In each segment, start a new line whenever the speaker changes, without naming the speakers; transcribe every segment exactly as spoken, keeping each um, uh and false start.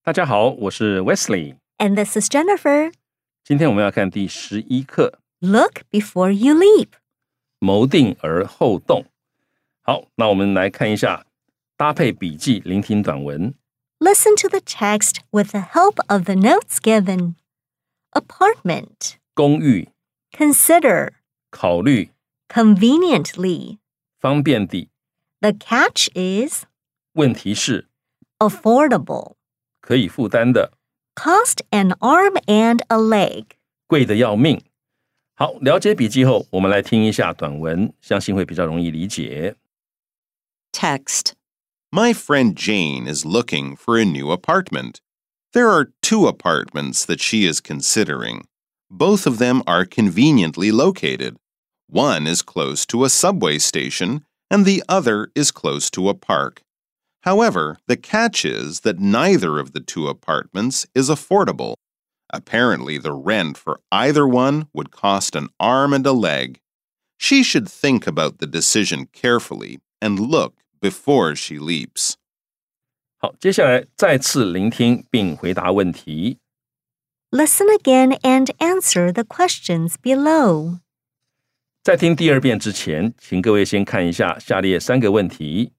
大家好，我是 Wesley。
And this is Jennifer.
今天我们要看第十一课
Look before you leap.
谋定而后动。好，那我们来看一下搭配笔记聆听短文。
Listen to the text with the help of the notes given. Apartment.
公寓
Consider.
考虑
Conveniently.
方便地
The catch is
问题是
affordable.
可以负担的
Cost an arm and a leg.
贵得要命。好，了解笔记后，我们来听一下短文，相信会比较容易理解。
Text.
My friend Jane is looking for a new apartment. There are two apartments that she is considering. Both of them are conveniently located. One is close to a subway station, and the other is close to a park. However, the catch is that neither of the two apartments is affordable. Apparently, the rent for either one would cost an arm and a leg. She should think about the decision carefully and look before she leaps.
好，接下来再次聆听并回答问题。
Listen again and answer the questions below.
在听第二遍之前，请各位先看一下下列三个问题。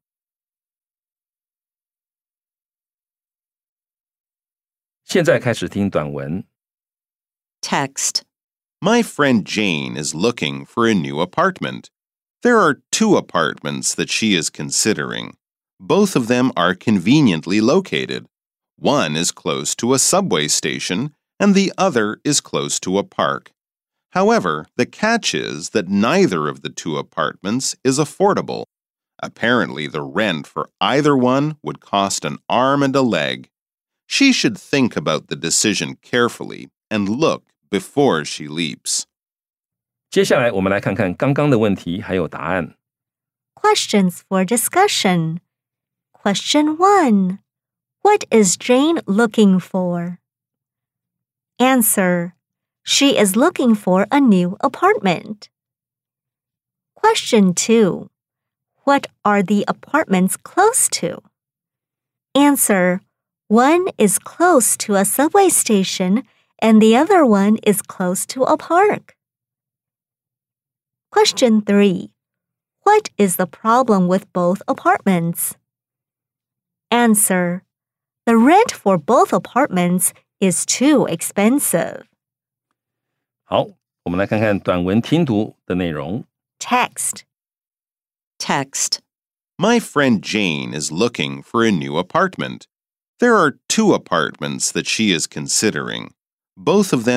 现在开始听短文。
Text.
My friend Jane is looking for a new apartment. There are two apartments that she is considering. Both of them are conveniently located. One is close to a subway station, and the other is close to a park. However, the catch is that neither of the two apartments is affordable. Apparently, the rent for either one would cost an arm and a leg. She should think about the decision carefully and look before she leaps.
接下来我们来看看刚刚的问题还有答案。
Questions for discussion. Question one. What is Jane looking for? Answer. She is looking for a new apartment. Question two. What are the apartments close to? Answer. One is close to a subway station and the other one is close to a park. Question three. What is the problem with both apartments? Answer. The rent for both apartments is too expensive.
好，我们来看看短文听读的内容。
Text.
Text.
My friend Jane is looking for a new apartment. There are two apartments that she is considering. Both of them